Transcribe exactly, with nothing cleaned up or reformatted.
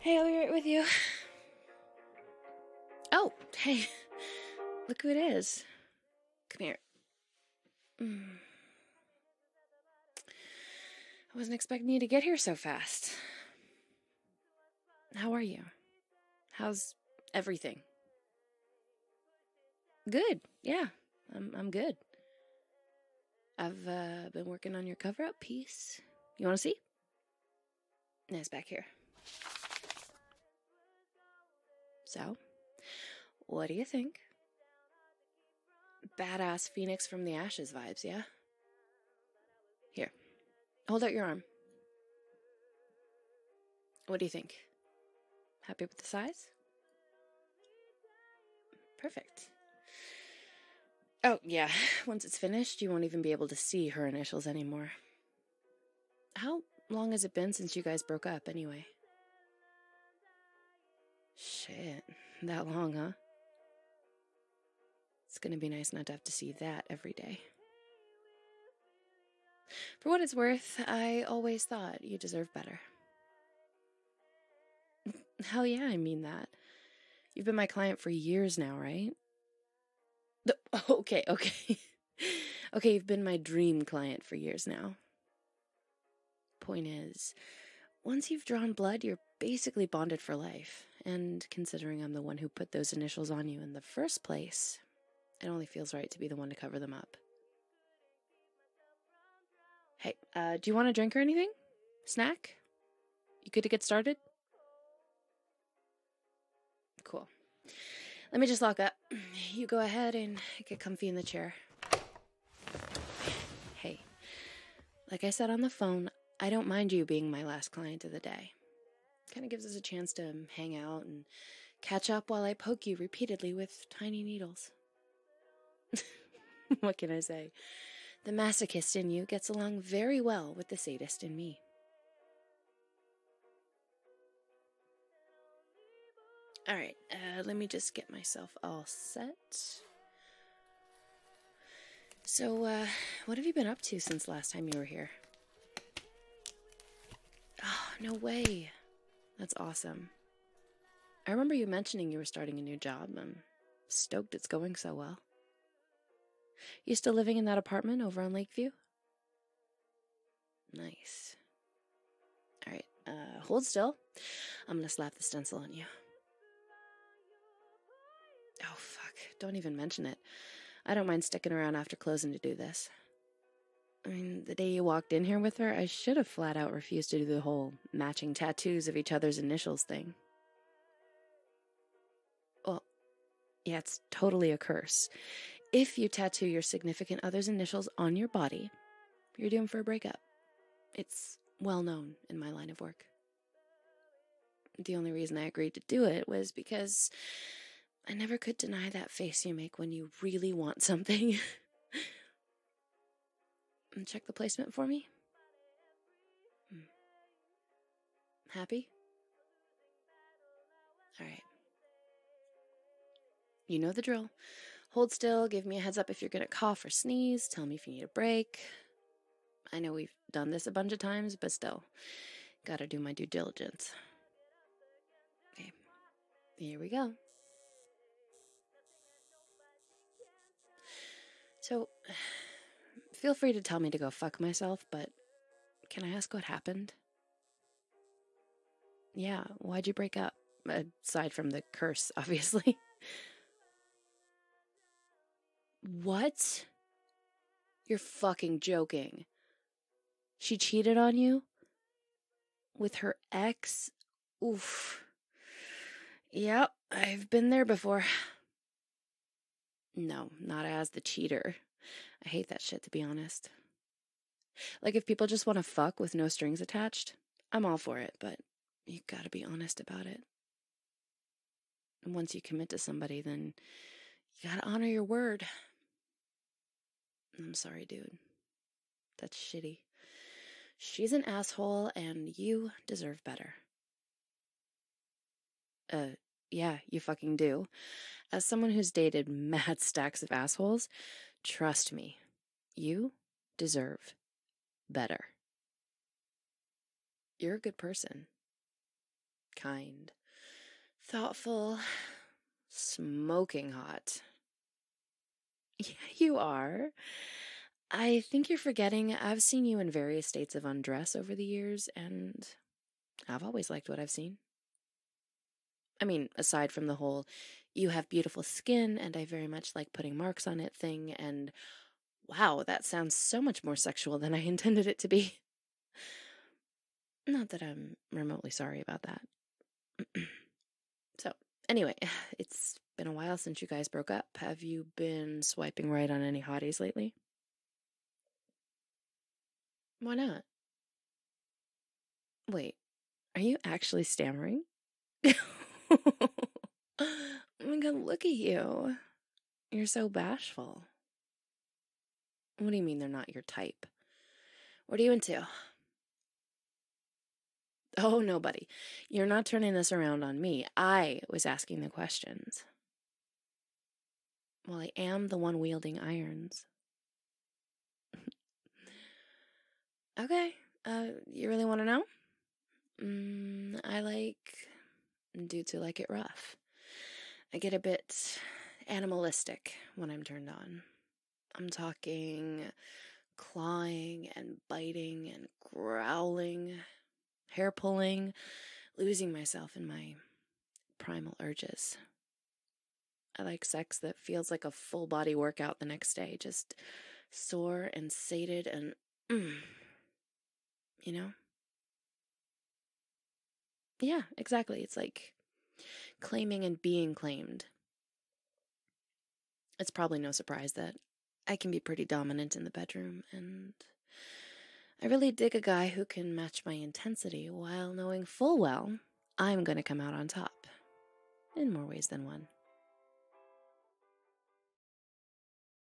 Hey, I'll be right with you. Oh, hey. Look who it is. Come here. Mm. I wasn't expecting you to get here so fast. How are you? How's everything? Good. Yeah, I'm I'm good. I've uh, been working on your cover-up piece. You want to see? No, it's back here. So, what do you think? Badass Phoenix from the Ashes vibes, yeah? Here, hold out your arm. What do you think? Happy with the size? Perfect. Oh, yeah, once it's finished, you won't even be able to see her initials anymore. How long has it been since you guys broke up, anyway? Shit, that long, huh? It's gonna be nice not to have to see that every day. For what it's worth, I always thought you deserved better. Hell yeah, I mean that. You've been my client for years now, right? Okay, okay. Okay, you've been my dream client for years now. Point is, once you've drawn blood, you're basically bonded for life. And considering I'm the one who put those initials on you in the first place, it only feels right to be the one to cover them up. Hey, uh, do you want a drink or anything? Snack? You good to get started? Cool. Let me just lock up. You go ahead and get comfy in the chair. Hey, like I said on the phone, I don't mind you being my last client of the day. Kind of gives us a chance to hang out and catch up while I poke you repeatedly with tiny needles. What can I say? The masochist in you gets along very well with the sadist in me. All right, uh, let me just get myself all set. So, uh, what have you been up to since last time you were here? Oh, no way. That's awesome. I remember you mentioning you were starting a new job. I'm stoked it's going so well. You still living in that apartment over on Lakeview? Nice. All right, uh, hold still. I'm gonna slap the stencil on you. Oh, fuck. Don't even mention it. I don't mind sticking around after closing to do this. I mean, the day you walked in here with her, I should have flat out refused to do the whole matching tattoos of each other's initials thing. Well, yeah, it's totally a curse. If you tattoo your significant other's initials on your body, you're doomed for a breakup. It's well known in my line of work. The only reason I agreed to do it was because I never could deny that face you make when you really want something. And check the placement for me. Hmm. Happy? All right. You know the drill. Hold still, give me a heads up if you're gonna cough or sneeze, tell me if you need a break. I know we've done this a bunch of times, but still, gotta do my due diligence. Okay, here we go. So, feel free to tell me to go fuck myself, but can I ask what happened? Yeah, why'd you break up? Aside from the curse, obviously. What? You're fucking joking. She cheated on you? With her ex? Oof. Yep, I've been there before. No, not as the cheater. I hate that shit, to be honest. Like, if people just want to fuck with no strings attached, I'm all for it, but you gotta be honest about it. And once you commit to somebody, then you gotta honor your word. I'm sorry, dude. That's shitty. She's an asshole, and you deserve better. Uh, yeah, you fucking do. As someone who's dated mad stacks of assholes, trust me, you deserve better. You're a good person. kind, thoughtful, smoking hot. Yeah, you are. I think you're forgetting I've seen you in various states of undress over the years, and I've always liked what I've seen. I mean, aside from the whole, you have beautiful skin, and I very much like putting marks on it thing, and wow, that sounds so much more sexual than I intended it to be. Not that I'm remotely sorry about that. So, anyway, it's been a while since you guys broke up. Have you been swiping right on any hotties lately? Why not? Wait, are you actually stammering? Oh my god, look at you. You're so bashful. What do you mean they're not your type? What are you into? Oh, no, buddy. You're not turning this around on me. I was asking the questions. Well, I am the one wielding irons. Okay. Uh, you really want to know? Mm, I like dudes who like it rough. I get a bit animalistic when I'm turned on. I'm talking clawing and biting and growling, hair pulling, losing myself in my primal urges. I like sex that feels like a full body workout the next day, just sore and sated and, mm, you know? Yeah, exactly. It's like claiming and being claimed. It's probably no surprise that I can be pretty dominant in the bedroom, and I really dig a guy who can match my intensity while knowing full well I'm going to come out on top, in more ways than one.